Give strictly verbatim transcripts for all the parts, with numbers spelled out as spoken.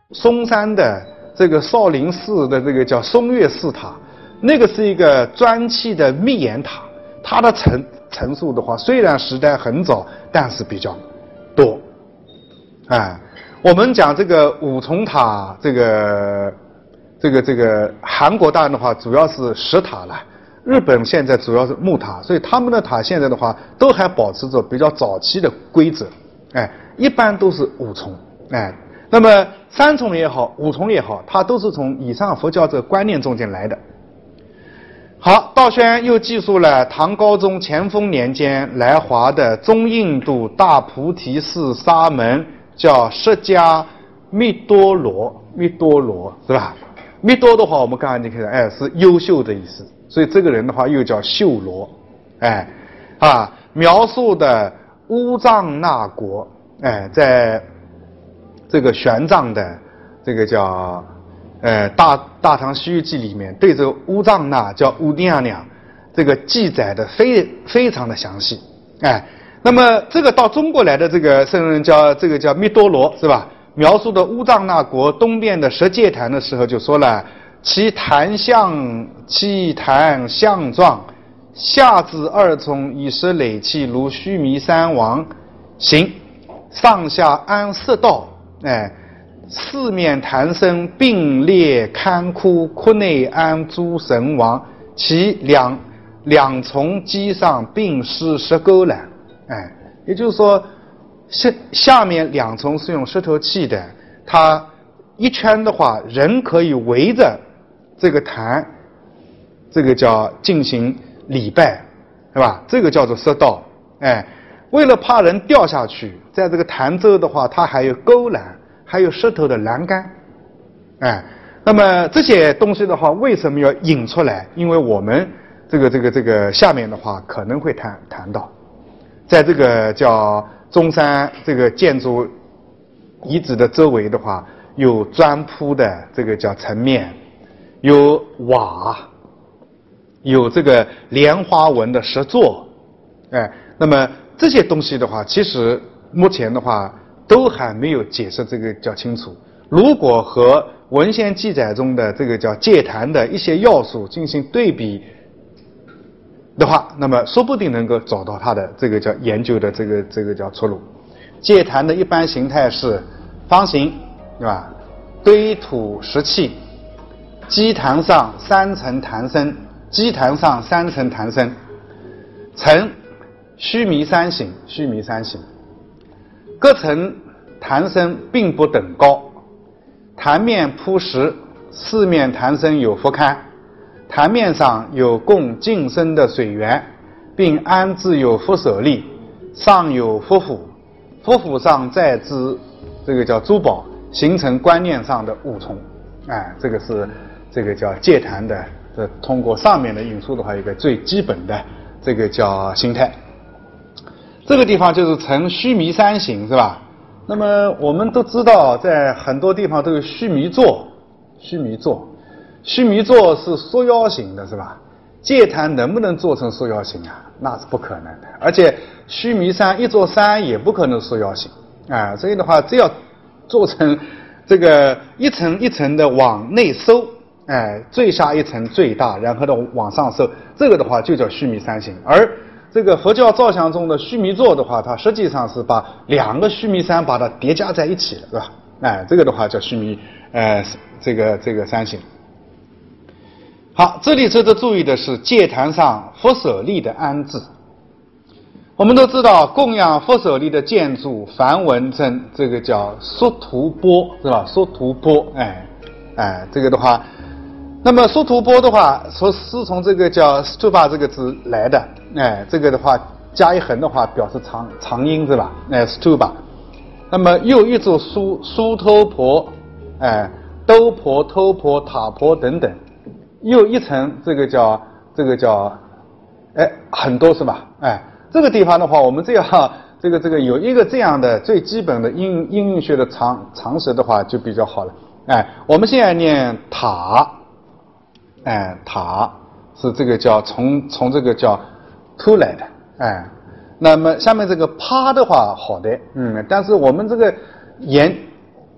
嵩山的这个少林寺的这个叫嵩岳寺塔，那个是一个砖砌的密檐塔，它的层层数的话，虽然时代很早，但是比较多。哎，我们讲这个五重塔，这个这个这个韩国当然的话，主要是石塔了。日本现在主要是木塔，所以他们的塔现在的话都还保持着比较早期的规则，哎，一般都是五重，哎，那么三重也好，五重也好，它都是从以上佛教这个观念中间来的。好，道宣又记述了唐高宗乾丰年间来华的中印度大菩提寺沙门叫释迦密多罗，密多罗是吧？密多的话，我们刚才就看到，哎，是优秀的意思。所以这个人的话又叫秀罗，哎，啊，描述的乌藏那国，哎，在这个玄奘的这个叫呃大大唐西域记里面，对这个乌藏那叫乌娘娘，这个记载的非非常的详细，哎，那么这个到中国来的这个圣人叫这个叫密多罗是吧？描述的乌藏那国东边的十界坛的时候就说了。其坛相，其坛相状，下至二重以石垒砌，如须弥山王形，上下安色道，哎，四面坛身并列龛窟，窟内安诸神王，其两两重基上并施石钩栏，哎，也就是说，下下面两重是用石头砌的，它一圈的话，人可以围着这个坛，这个叫进行礼拜，是吧？这个叫做射道。哎，为了怕人掉下去，在这个坛周的话，它还有钩栏，还有石头的栏杆。哎，那么这些东西的话，为什么要引出来？因为我们这个这个这个下面的话可能会谈谈到，在这个叫中山这个建筑遗址的周围的话，有砖铺的这个叫层面。有瓦，有这个莲花纹的石座，哎，那么这些东西的话，其实目前的话都还没有解释这个较清楚。如果和文献记载中的这个叫戒坛的一些要素进行对比的话，那么说不定能够找到它的这个叫研究的这个这个叫出路。戒坛的一般形态是方形，对吧？堆土石砌。基坛上三层坛身，基坛上三层坛身，呈须弥山形，须弥山形。各层坛身并不等高，坛面铺石，四面坛身有佛龛，坛面上有供净身的水源，并安置有佛舍利，上有佛斧，佛斧上再置这个叫珠宝，形成观念上的五重。哎，这个是。这个叫戒坛的，这通过上面的引述的话，一个最基本的这个叫形态。这个地方就是呈须弥山形，是吧？那么我们都知道，在很多地方都有须弥座，须弥座，须弥座是缩腰形的，是吧？戒坛能不能做成缩腰形啊？那是不可能的。而且须弥山一座山也不可能缩腰形啊，所以的话，只要做成这个一层一层的往内收。哎，最下一层最大，然后呢往上收，这个的话就叫须弥山形。而这个佛教造像中的须弥座的话，它实际上是把两个须弥山把它叠加在一起了，是吧？哎，这个的话叫须弥，呃，这个这个山形。好，这里值得注意的是戒坛上佛舍利的安置。我们都知道，供养佛舍利的建筑梵文称这个叫缩图钵，是吧？缩图钵，哎哎，这个的话。那么缩图钵的话，说是从这个叫 stupa 这个字来的，哎，这个的话加一横的话表示长长音，是吧？哎 stupa。那么又一组苏苏头婆，哎，兜婆、头婆、塔婆等等，又一层这个叫这个叫，哎，很多是吧？哎，这个地方的话，我们这样这个这个有一个这样的最基本的音音韵学的常常识的话，就比较好了。哎，我们现在念塔。哎，塔是这个叫从从这个叫出来的，哎，那么下面这个趴的话，好的，嗯，但是我们这个研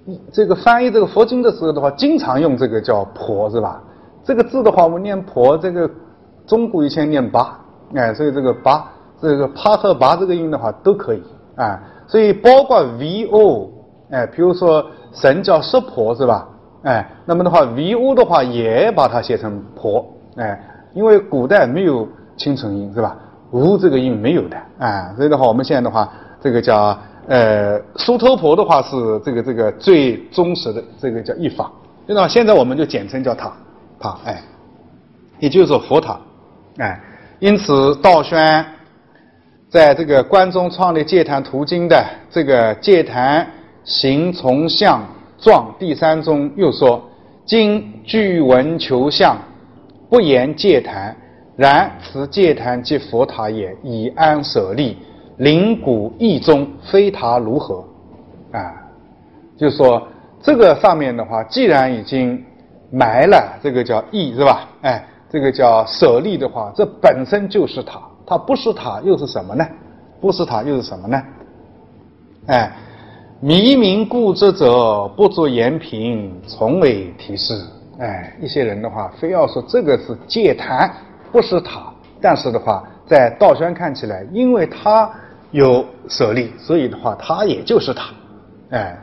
这个翻译这个佛经的时候的话，经常用这个叫婆，是吧？这个字的话，我们念婆，这个中国以前念八，哎，所以这个八，这个啪和拔这个音的话都可以，啊，所以包括 V O， 哎，比如说神叫湿婆，是吧？哎，那么的话 V O 的话也把它写成婆，哎，因为古代没有清纯音，是吧？无这个音没有的，啊，所以的话，我们现在的话，这个叫呃梳头婆的话是这个这个最忠实的这个叫译法，那么现在我们就简称叫塔塔，哎，也就是说佛塔，哎，因此道宣在这个关中创立戒坛途经的这个戒坛行从相状第三中又说：今据闻求相，不言戒坛，然此戒坛即佛塔也，以安舍利，灵骨意中，非塔如何？啊，就是说这个上面的话，既然已经埋了这个叫意，是吧？哎，这个叫舍利的话，这本身就是塔，它不是塔又是什么呢？不是塔又是什么呢？哎，迷明固执者，不作言评，从未提示。哎，一些人的话，非要说这个是戒坛，不是塔，但是的话，在道宣看起来，因为它有舍利，所以的话，它也就是塔。哎，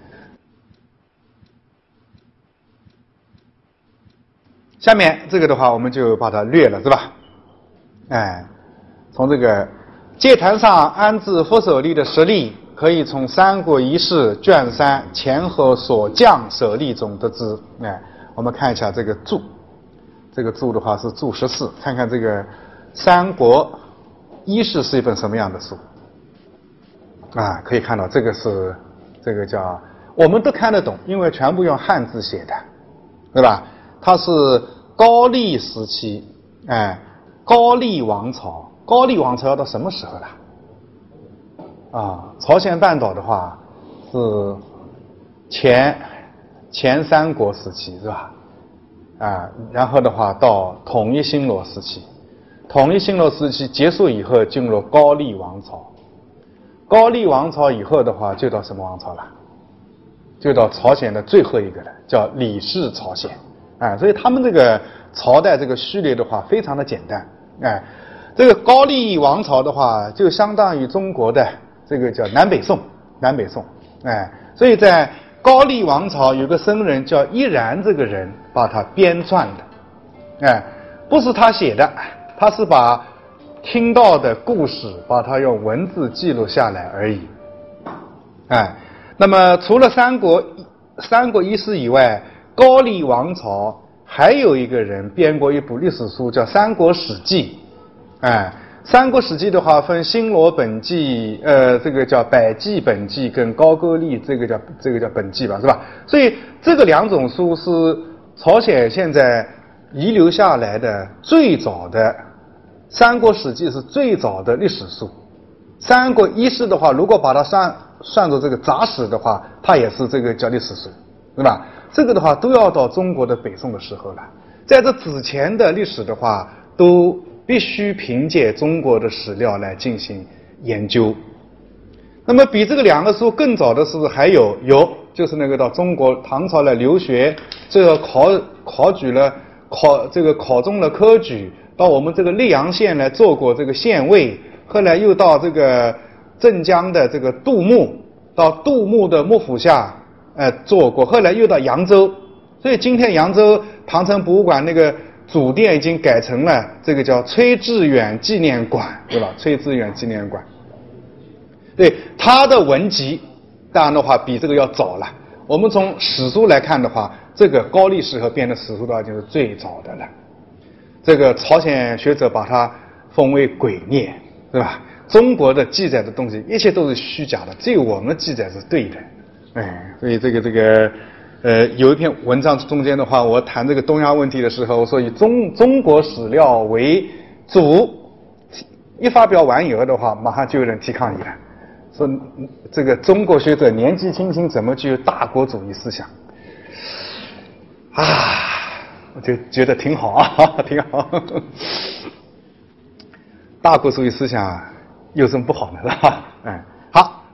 下面这个的话，我们就把它略了，是吧？哎，从这个戒坛上安置佛舍利的实例，可以从《三国遗事》卷三前后所降舍利中得知。哎，我们看一下这个注，这个注的话是注十四，看看这个《三国遗事》是一本什么样的书啊？可以看到这个是这个叫我们都看得懂，因为全部用汉字写的，对吧？它是高丽时期，哎，高丽王朝，高丽王朝要到什么时候了？啊，朝鲜半岛的话是前前三国时期，是吧？啊，然后的话到统一新罗时期，统一新罗时期结束以后进入高丽王朝，高丽王朝以后的话就到什么王朝了？就到朝鲜的最后一个了，叫李氏朝鲜。哎，所以他们这个朝代这个序列的话非常的简单。哎，这个高丽王朝的话就相当于中国的这个叫南北宋，南北宋。哎，所以在高丽王朝有个僧人叫依然，这个人把他编撰的。哎，不是他写的，他是把听到的故事把它用文字记录下来而已。哎，那么除了三国三国遗事以外，高丽王朝还有一个人编过一部历史书叫《三国史记》。哎，《三国史记》的话分新罗本纪，呃，这个叫百济本纪跟高句丽这个叫这个叫本纪吧，是吧？所以这个两种书是朝鲜现在遗留下来的最早的，《三国史记》是最早的历史书。《三国遗事》的话，如果把它算算作这个杂史的话，它也是这个叫历史书，对吧？这个的话都要到中国的北宋的时候了。在这之前的历史的话，都必须凭借中国的史料来进行研究。那么比这个两个书更早的是还有有就是那个到中国唐朝来留学，这个考考举了考这个考中了科举，到我们这个溧阳县来做过这个县尉，后来又到这个镇江的这个杜牧，到杜牧的幕府下呃做过，后来又到扬州。所以今天扬州唐城博物馆那个主殿已经改成了这个叫崔致远纪念馆，对吧？崔致远纪念馆。对，他的文集当然的话比这个要早了。我们从史书来看的话，这个高丽时候编的史书的话就是最早的了。这个朝鲜学者把它封为鬼孽，对吧？中国的记载的东西一切都是虚假的，只有我们的记载是对的。哎，所以这个这个呃，有一篇文章中间的话，我谈这个东亚问题的时候，我说以中中国史料为主，一发表完以后的话，马上就有人提抗议了，说这个中国学者年纪轻轻怎么具有大国主义思想啊？我就觉得挺好啊，挺好。大国主义思想有什么不好呢？是吧？嗯，好，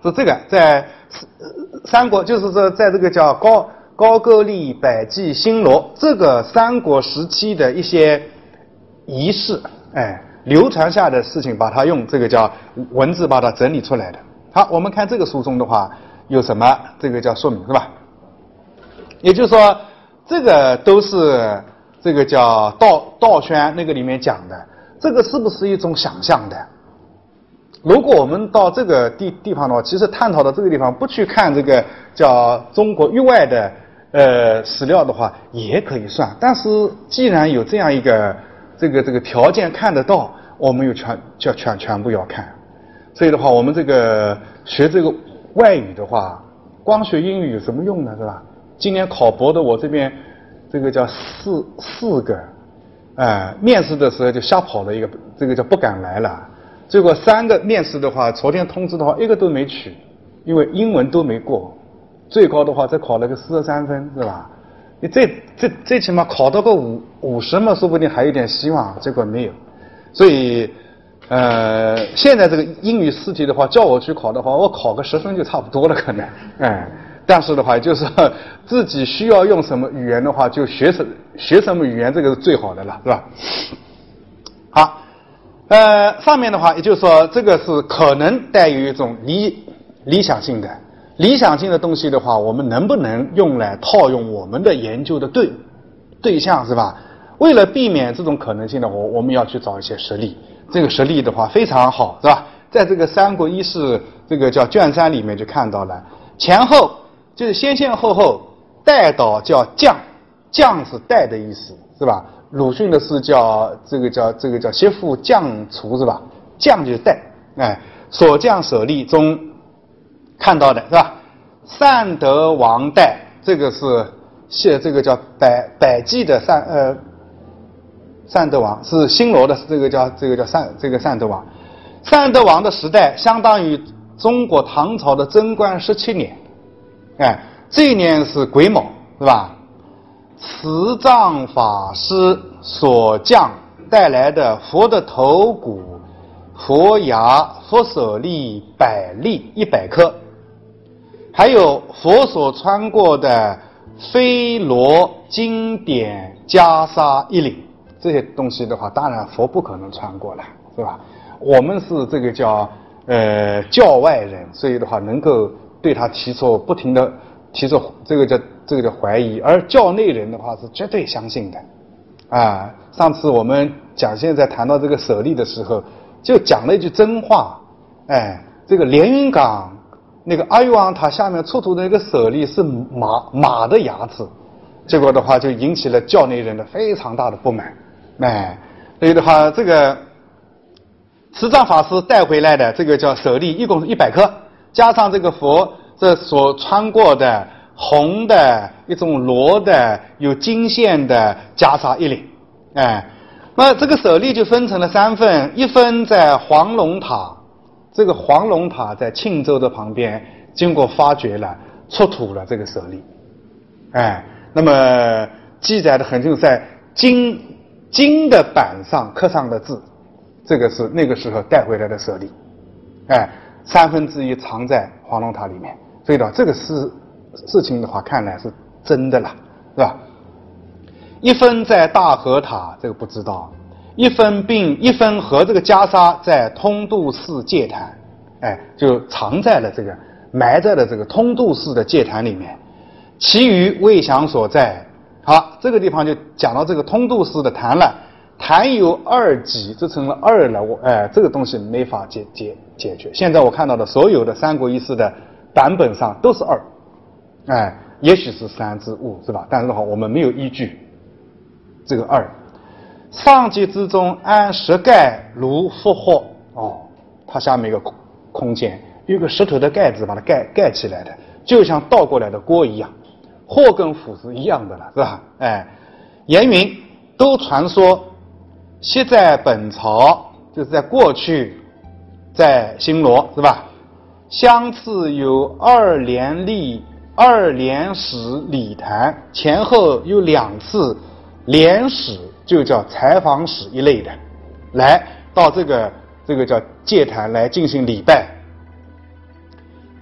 是这个在三国，就是说在这个叫高高句丽、百济、新罗这个三国时期的一些仪式，哎，流传下的事情，把它用这个叫文字把它整理出来的。好，我们看这个书中的话有什么这个叫说明是吧？也就是说，这个都是这个叫道道宣那个里面讲的，这个是不是一种想象的？如果我们到这个地地方的话，其实探讨到这个地方，不去看这个叫中国域外的呃史料的话，也可以算。但是既然有这样一个这个这个条件看得到，我们又全就全全部要看。所以的话，我们这个学这个外语的话，光学英语有什么用呢？是吧？今年考博的我这边这个叫四四个，呃，面试的时候就瞎跑了一个，这个叫不敢来了。结果三个面试的话，昨天通知的话，一个都没取，因为英文都没过，最高的话再考了个四十三分，是吧？你这这最起码考到个五五十嘛，说不定还有点希望，结果没有。所以，呃，现在这个英语试题的话，叫我去考的话，我考个十分就差不多了，可能，哎。但是的话，就是自己需要用什么语言的话，就学什学什么语言，这个是最好的了，是吧？好，呃，上面的话，也就是说，这个是可能带有一种理理想性的理想性的东西的话，我们能不能用来套用我们的研究的对对象，是吧？为了避免这种可能性的话，我们要去找一些实例。这个实例的话非常好，是吧？在这个《三国一世》这个叫卷三里面就看到了，前后就是先先后后，带导叫将，将是带的意思，是吧？鲁迅的诗叫这个叫这个叫挟妇将厨，是吧？将就是带，哎，所将舍利中看到的是吧？善德王带，这个是谢这个叫百百济的善呃善德王，是新罗的这个叫这个叫善这个善德王。善德王的时代相当于中国唐朝的贞观十七年，哎，这一年是癸卯，是吧？慈藏法师所降带来的佛的头骨、佛牙、佛舍利百粒一百颗，还有佛所穿过的飞罗经典袈裟一领，这些东西的话，当然佛不可能穿过了，是吧？我们是这个叫呃教外人，所以的话能够对他提出不停的提出这个叫这个叫怀疑，而教内人的话是绝对相信的。啊，上次我们讲现在谈到这个舍利的时候，就讲了一句真话，哎，这个连云港那个阿育王塔下面出土的那个舍利是马马的牙齿，结果的话就引起了教内人的非常大的不满，哎，所以的话这个慈藏法师带回来的这个叫舍利，一共是一百颗，加上这个佛这所穿过的红的一种罗的有金线的袈裟一领，哎，那这个舍利就分成了三份，一分在黄龙塔，这个黄龙塔在庆州的旁边，经过发掘了，出土了这个舍利，哎，那么记载的很清楚，在金金的板上刻上的字，这个是那个时候带回来的舍利，哎，三分之一藏在黄龙塔里面，所以呢，这个事事情的话，看来是真的了，是吧？一分在大和塔，这个不知道；一分并一分和这个袈裟在通度寺戒坛，哎，就藏在了这个埋在了这个通度寺的戒坛里面，其余未详所在。好，这个地方就讲到这个通度寺的坛了。坛有二级，这成了二了，我哎，这个东西没法解解解决。现在我看到的所有的三国一世的版本上都是二，哎，也许是三之物，是吧？但是的话，我们没有依据这个二。上级之中安石盖如复活，哦，它下面一个空空间，有个石头的盖子把它盖盖起来的，就像倒过来的锅一样，祸跟斧是一样的了，是吧？哎，言云都传说。昔在本朝，就是在过去，在新罗，是吧？相次有二连历、二连史礼坛，前后有两次连史，就叫采访史一类的，来到这个这个叫戒坛来进行礼拜。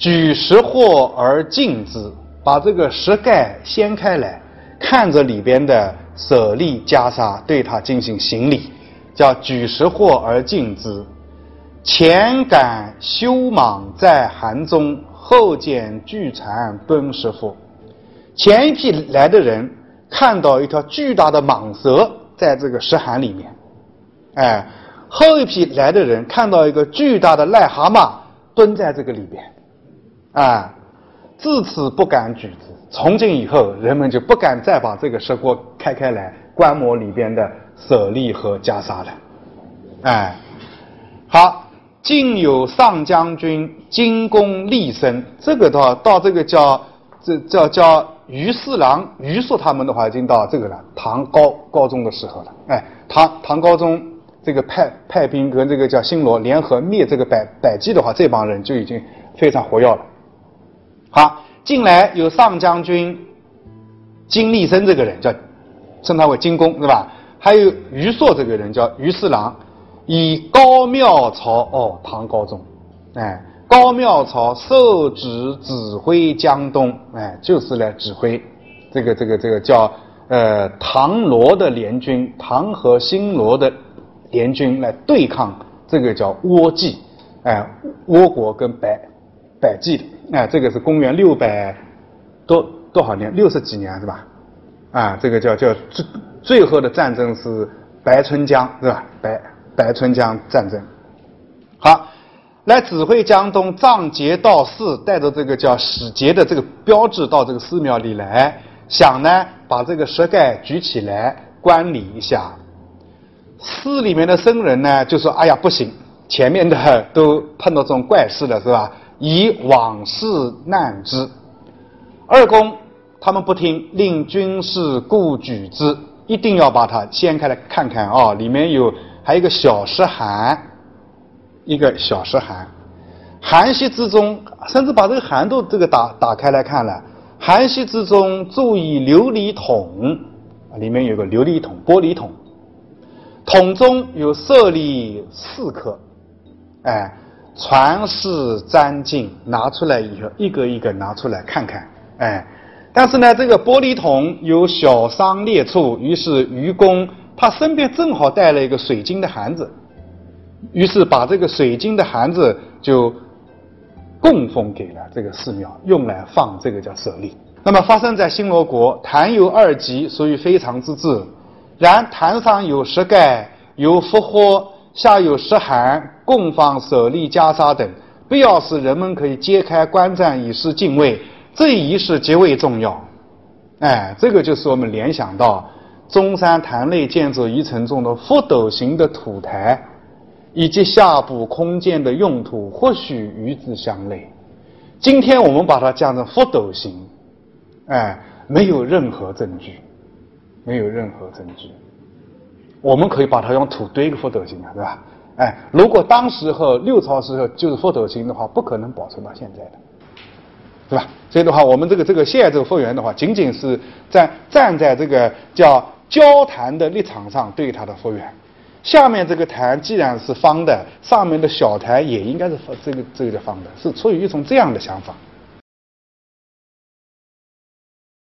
举石货而镜之，把这个石盖掀开来，看着里边的舍利袈裟，对它进行行礼，叫举石货而镜之。前感修蟒在涵中，后见巨蝉蹲石腹。前一批来的人看到一条巨大的蟒蛇在这个石函里面，哎，后一批来的人看到一个巨大的癞蛤蟆蹲在这个里边，啊，自此不敢举之。从今以后，人们就不敢再把这个石锅开开来观摩里边的舍利和袈裟了。哎，好，晋有上将军金公立身，这个到到这个叫这叫叫于四郎、于硕他们的话，已经到这个了，唐高高宗的时候了。哎，唐唐高宗这个派派兵跟这个叫新罗联合灭这个百百济的话，这帮人就已经非常活跃了。好，近来有上将军金立生这个人叫称他为金公，对吧？还有于硕这个人叫于四郎，以高妙朝哦，唐高宗，哎，高妙朝受旨指挥江东，哎，就是来指挥这个这个这个叫呃唐罗的联军，唐和新罗的联军来对抗这个叫倭纪，哎，倭国跟百百济的，哎，这个是公元六百多多少年，六十几年是吧？啊，这个叫叫最最后的战争是白春江是吧？白白春江战争。好，来指挥江东，仗节到寺，带着这个叫使节的这个标志到这个寺庙里来，想呢把这个石盖举起来观礼一下。寺里面的僧人呢就说：“哎呀，不行，前面的都碰到这种怪事了，是吧？以往事难之。”二公他们不听，令军士固举之，一定要把它掀开来看看啊、哦，里面有还有一个小石函，一个小石函，函隙之中，甚至把这个函都这个打打开来看了。函隙之中注以琉璃桶，里面有个琉璃桶，玻璃桶，桶中有舍利四颗，哎，传世沾净，拿出来以后一个一个拿出来看看，哎。但是呢，这个玻璃桶有小伤裂处，于是愚公他身边正好带了一个水晶的函子，于是把这个水晶的函子就供奉给了这个寺庙，用来放这个叫舍利。那么发生在新罗国，坛有二级，属于非常之治。然坛上有石盖，有福货，下有石函，供放舍利袈裟等，必要时人们可以揭开观瞻，以示敬畏。这一仪式极为重要，哎，这个就是我们联想到中山坛类建筑遗存中的覆斗形的土台，以及下部空间的用途，或许与之相类。今天我们把它降成覆斗形，哎，没有任何证据，没有任何证据。我们可以把它用土堆个覆斗形啊，对吧？哎，如果当时候六朝时候就是覆斗形的话，不可能保存到现在的。对吧？所以的话，我们这个这个现在这个复原的话，仅仅是在站在这个叫交坛的立场上对它的复原。下面这个坛既然是方的，上面的小坛也应该是这个这个方的，是出于一种这样的想法。